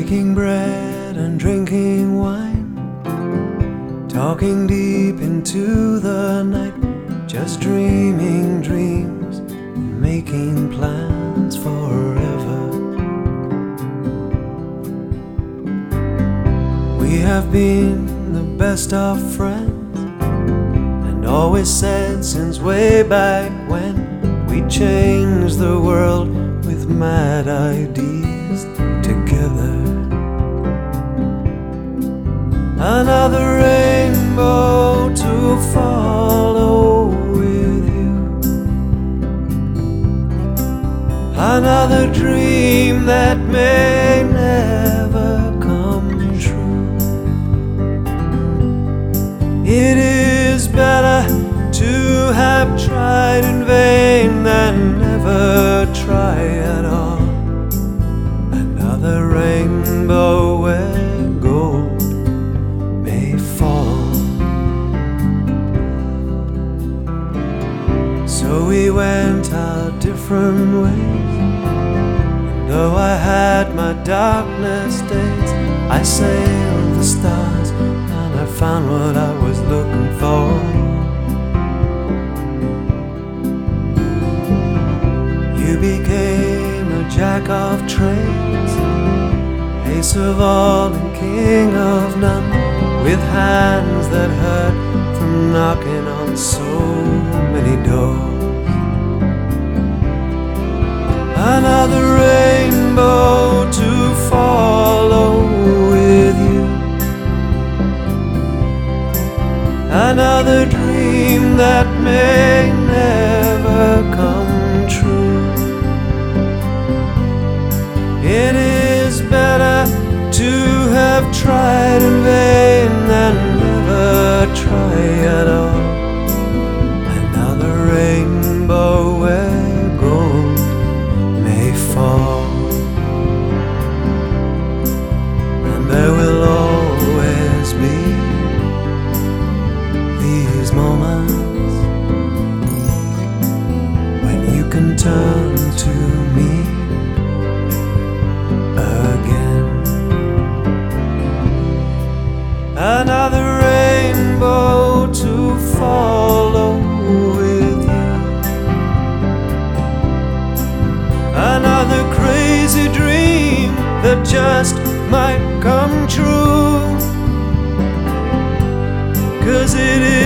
breaking bread and drinking wine, talking deep into the night, just dreaming dreams and making plans forever. We have been the best of friends, and always said since way back when we changed the world with mad ideas together. Another rainbow to follow with you, another dream that may never come true. It is better to have tried in vain than never try at all. Another rainbow where gold may fall. So we went our different ways, and though I had my darkness days, I sailed the stars and I found what I was looking for. You became a jack of trades, ace of all and king of none, with hands that hurt from knocking on so many doors. Another rainbow to follow with you, another dream that may never come true. It is better to have tried in vain than never try at all. Another rainbow where gold may fall. And there will always be these moments when you can turn to me again. Another rainbow to follow with you, another crazy dream that just might come true. 'Cause it is